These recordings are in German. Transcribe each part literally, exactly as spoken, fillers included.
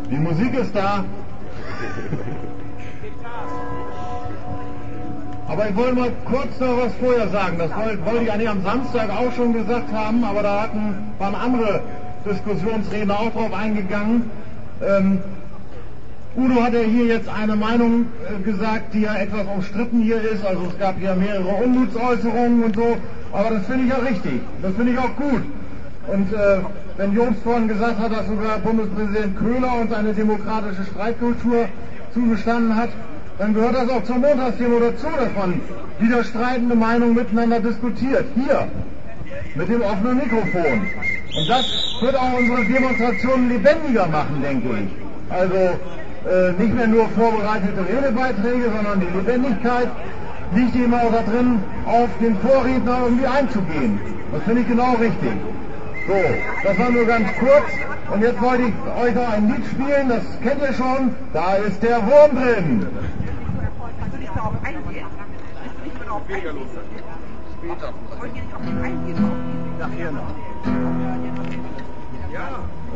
Die Musik ist da. Aber ich wollte mal kurz noch was vorher sagen. Das wollte, wollte ich eigentlich am Samstag auch schon gesagt haben, aber da hatten, waren andere Diskussionsredner auch drauf eingegangen. Ähm, Udo hat ja hier jetzt eine Meinung äh, gesagt, die ja etwas umstritten hier ist. Also es gab ja mehrere Unmutsäußerungen und so. Aber das finde ich ja richtig. Das finde ich auch gut. Und äh, wenn Jobst vorhin gesagt hat, dass sogar Bundespräsident Köhler uns eine demokratische Streitkultur zugestanden hat, dann gehört das auch zur Montagsdemo dazu, dass man widerstreitende Meinungen miteinander diskutiert. Hier, mit dem offenen Mikrofon. Und das wird auch unsere Demonstrationen lebendiger machen, denke ich. Also äh, nicht mehr nur vorbereitete Redebeiträge, sondern die Lebendigkeit liegt eben auch da drin, auf den Vorredner irgendwie einzugehen. Das finde ich genau richtig. So, das war nur ganz kurz. Und jetzt wollte ich euch noch ein Lied spielen, das kennt ihr schon. Da ist der Wurm drin. Kannst du nicht darauf eingehen? Bist du nicht mehr darauf eingehen? Später. Wollt ihr nicht auf den eingehen? Nachher noch. Ja.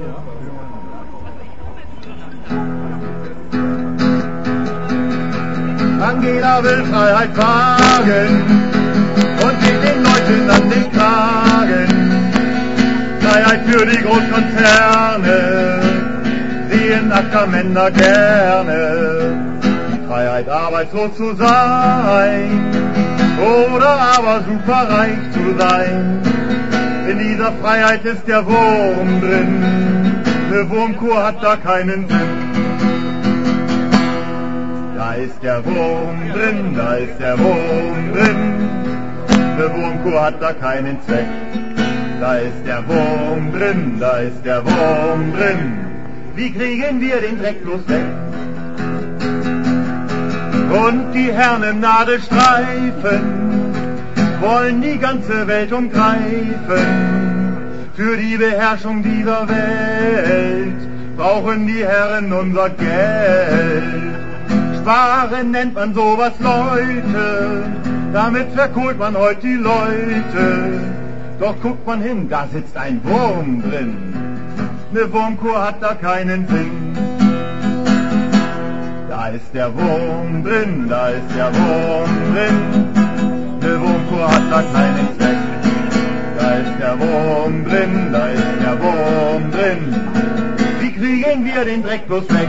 Angela will Freiheit wagen und geht den Leuten an den Kragen. Freiheit für die Großkonzerne sehen Ackermänner gerne. Die Freiheit, arbeitslos zu sein oder aber superreich zu sein. In dieser Freiheit ist der Wurm drin, eine Wurmkur hat da keinen Sinn. Da ist der Wurm drin, da ist der Wurm drin, eine Wurmkur hat da keinen Zweck. Da ist der Wurm drin, da ist der Wurm drin, wie kriegen wir den Dreck bloß weg? Und die Herren im Nadelstreifen wollen die ganze Welt umgreifen. Für die Beherrschung dieser Welt brauchen die Herren unser Geld. Sparen nennt man sowas, Leute, damit verkohlt man heute die Leute. Doch guckt man hin, da sitzt ein Wurm drin, ne Wurmkur hat da keinen Sinn. Da ist der Wurm drin, da ist der Wurm drin, ne Wurmkur hat da keinen Zweck. Da ist der Wurm drin, da ist der Wurm drin, wie kriegen wir den Dreck bloß weg?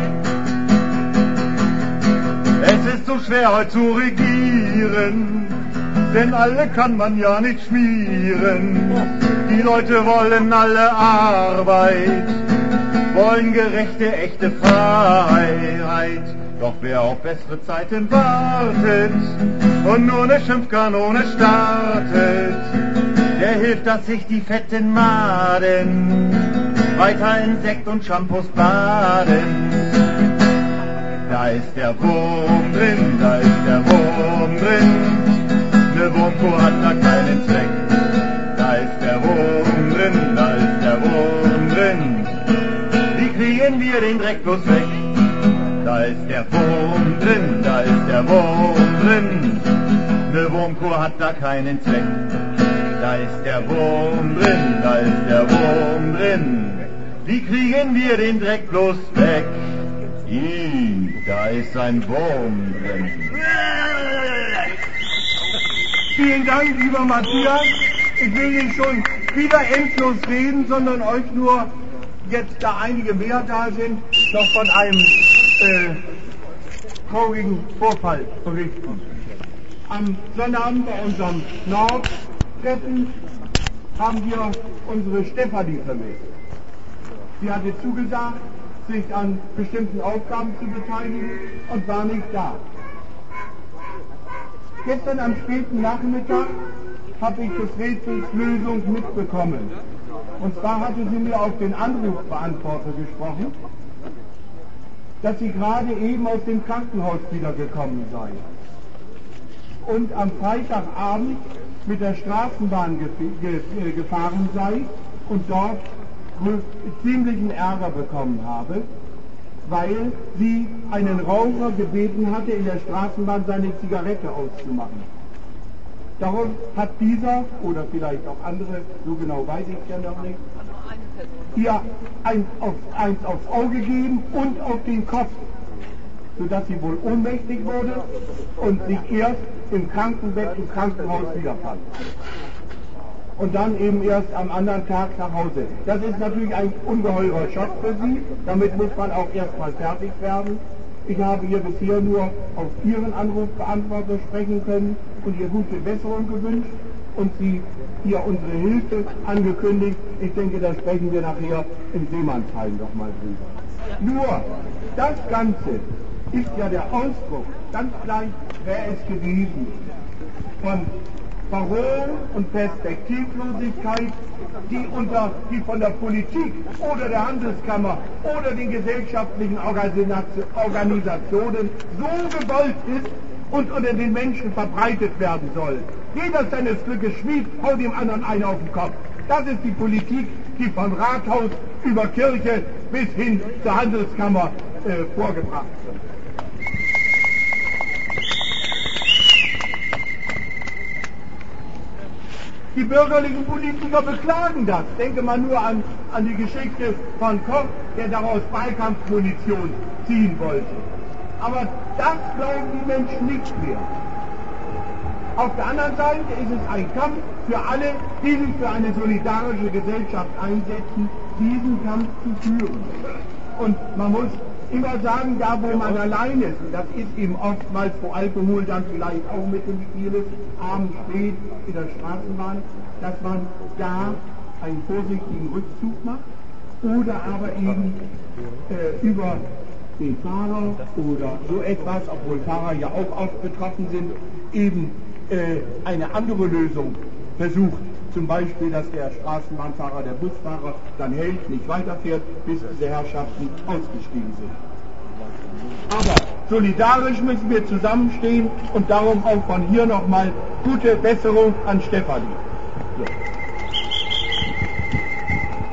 Es ist so schwer heute zu regieren, denn alle kann man ja nicht schmieren. Die Leute wollen alle Arbeit, wollen gerechte, echte Freiheit. Doch wer auf bessere Zeiten wartet und nur eine Schimpfkanone startet, der hilft, dass sich die fetten Maden weiter in Sekt und Shampoos baden. Da ist der Wurm drin, da ist der Wurm drin, ne Wurmkur hat da keinen Zweck. Da ist der Wurm drin, da ist der Wurm drin, wie kriegen wir den Dreck bloß weg? Da ist der Wurm drin, da ist der Wurm drin, ne Wurmkur hat da keinen Zweck. Da ist der Wurm drin, da ist der Wurm drin, wie kriegen wir den Dreck bloß weg? Ih, da ist ein Wurm drin. Vielen Dank, lieber Matthias. Ich will nicht schon wieder endlos reden, sondern euch nur, jetzt da einige mehr da sind, noch von einem äh, traurigen Vorfall berichten. Am Sonnabend bei unserem Nordtreffen haben wir unsere Stefanie vermisst. Sie hatte zugesagt, sich an bestimmten Aufgaben zu beteiligen und war nicht da. Gestern am späten Nachmittag habe ich des Rätsels Lösung mitbekommen. Und zwar hatte sie mir auf den Anrufbeantworter gesprochen, dass sie gerade eben aus dem Krankenhaus wiedergekommen sei. Und am Freitagabend mit der Straßenbahn ge- ge- gefahren sei und dort ziemlichen Ärger bekommen habe, weil sie einen Raucher gebeten hatte, in der Straßenbahn seine Zigarette auszumachen. Darum hat dieser, oder vielleicht auch andere, so genau weiß ich ja noch nicht, ihr eins aufs, eins aufs Auge geben und auf den Kopf, sodass sie wohl ohnmächtig wurde und sich erst im Krankenbett im Krankenhaus wiederfand. Und dann eben erst am anderen Tag nach Hause. Das ist natürlich ein ungeheurer Schock für sie. Damit muss man auch erstmal fertig werden. Ich habe ihr bisher nur auf ihren Anrufbeantworter sprechen können und ihr gute Besserung gewünscht und sie ihr unsere Hilfe angekündigt. Ich denke, da sprechen wir nachher im Seemannsheim nochmal drüber. Nur, das Ganze ist ja der Ausdruck, ganz gleich wäre es gewesen, von Verrohung und Perspektivlosigkeit, die, unter, die von der Politik oder der Handelskammer oder den gesellschaftlichen Organisationen so gewollt ist und unter den Menschen verbreitet werden soll. Jeder seines Glückes Schmied haut dem anderen einen auf den Kopf. Das ist die Politik, die von Rathaus über Kirche bis hin zur Handelskammer äh, vorgebracht wird. Die bürgerlichen Politiker beklagen das. Denke mal nur an, an die Geschichte von Koch, der daraus Wahlkampfmunition ziehen wollte. Aber das glauben die Menschen nicht mehr. Auf der anderen Seite ist es ein Kampf für alle, die sich für eine solidarische Gesellschaft einsetzen, diesen Kampf zu führen. Und man muss immer sagen, da wo man allein ist, und das ist eben oftmals, wo Alkohol dann vielleicht auch mit im Spiel ist, abends spät in der Straßenbahn, dass man da einen vorsichtigen Rückzug macht oder aber eben äh, über den Fahrer oder so etwas, obwohl Fahrer ja auch oft betroffen sind, eben äh, eine andere Lösung versucht. Zum Beispiel, dass der Straßenbahnfahrer, der Busfahrer dann hält, nicht weiterfährt, bis diese Herrschaften ausgestiegen sind. Aber solidarisch müssen wir zusammenstehen und darum auch von hier nochmal gute Besserung an Stefanie. So.